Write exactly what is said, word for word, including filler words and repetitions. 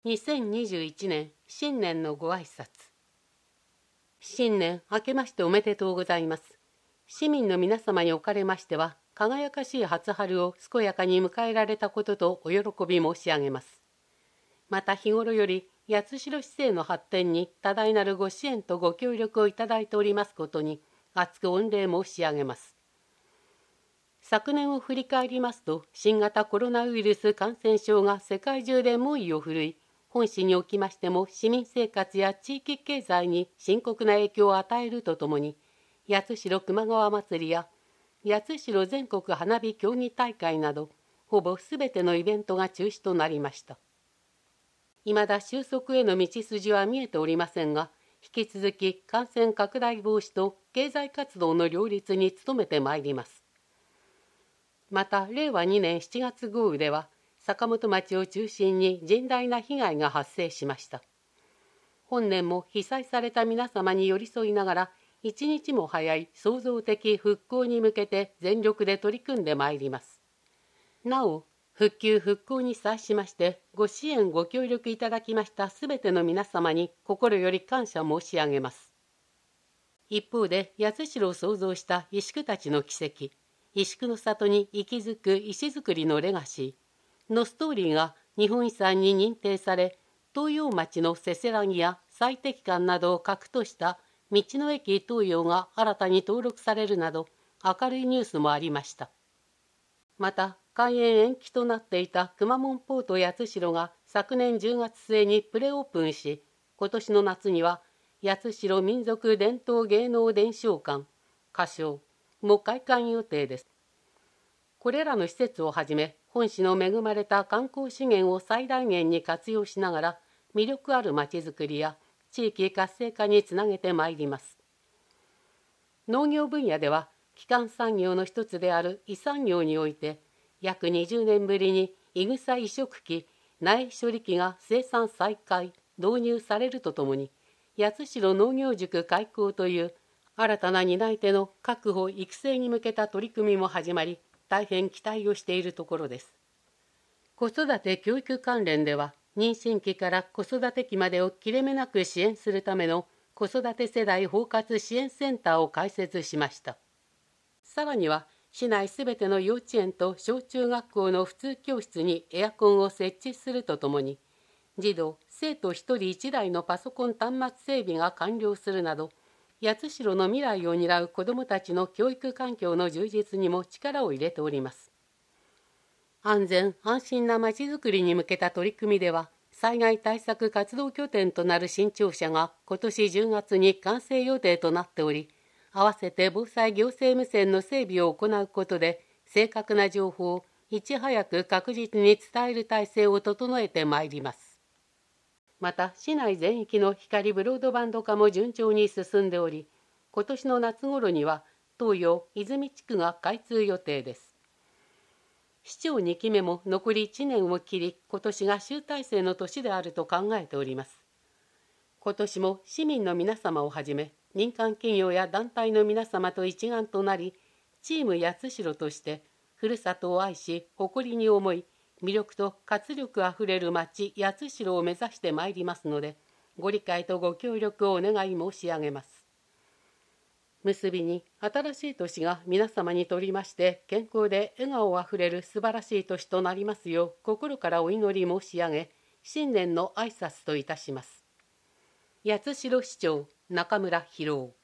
にせんにじゅういちねん新年のご挨拶。新年明けましておめでとうございます。市民の皆様におかれましては、輝かしい初春を健やかに迎えられたこととお喜び申し上げます。また日頃より八代市政の発展に多大なるご支援とご協力をいただいておりますことに厚く御礼申し上げます。昨年を振り返りますと、新型コロナウイルス感染症が世界中で猛威を振るい、本市におきましても市民生活や地域経済に深刻な影響を与えるとともに、八代熊川祭りや八代全国花火競技大会など、ほぼすべてのイベントが中止となりました。いまだ収束への道筋は見えておりませんが、引き続き感染拡大防止と経済活動の両立に努めてまいります。また、れいわにねんしちがつ豪雨では、坂本町を中心に甚大な被害が発生しました。本年も被災された皆様に寄り添いながら、一日も早い創造的復興に向けて全力で取り組んでまいります。なお、復旧復興に際しまして、ご支援ご協力いただきましたすべての皆様に心より感謝申し上げます。一方で、八代を創造した石工たちの奇跡、石工の里に息づく石造りのレガシー、のストーリーが日本遺産に認定され、東洋町のせせらぎや最適館などを核とした道の駅東洋が新たに登録されるなど、明るいニュースもありました。また、開園延期となっていたくまモンポート八代が昨年じゅうがつ末にプレオープンし、今年の夏には八代民族伝統芸能伝承館、歌唱も開館予定です。これらの施設をはじめ、本市の恵まれた観光資源を最大限に活用しながら、魅力あるまちづくりや地域活性化につなげてまいります。農業分野では、基幹産業の一つである移産業において、約にじゅうねんぶりにいぐさ移植機、苗処理機が生産再開、導入されるとともに、八代農業塾開校という新たな担い手の確保・育成に向けた取り組みも始まり、大変期待をしているところです。子育て教育関連では、妊娠期から子育て期までを切れ目なく支援するための子育て世代包括支援センターを開設しました。さらには、市内すべての幼稚園と小中学校の普通教室にエアコンを設置するとともに、児童・生徒ひとりいちだいのパソコン端末整備が完了するなど、八代の未来を担う子どもたちの教育環境の充実にも力を入れております。安全・安心なまちづくりに向けた取り組みでは、災害対策活動拠点となる新庁舎が今年じゅうがつに完成予定となっており、合わせて防災行政無線の整備を行うことで、正確な情報をいち早く確実に伝える体制を整えてまいります。また、市内全域の光ブロードバンド化も順調に進んでおり、今年の夏頃には東洋泉地区が開通予定です。市長にきめも残りいちねんを切り、今年が集大成の年であると考えております。今年も市民の皆様をはじめ、民間企業や団体の皆様と一丸となり、チーム八代として、ふるさとを愛し、誇りに思い、魅力と活力あふれる町八代を目指してまいりますので、ご理解とご協力をお願い申し上げます。結びに、新しい年が皆様にとりまして健康で笑顔あふれる素晴らしい年となりますよう心からお祈り申し上げ、新年の挨拶といたします。八代市長中村博夫。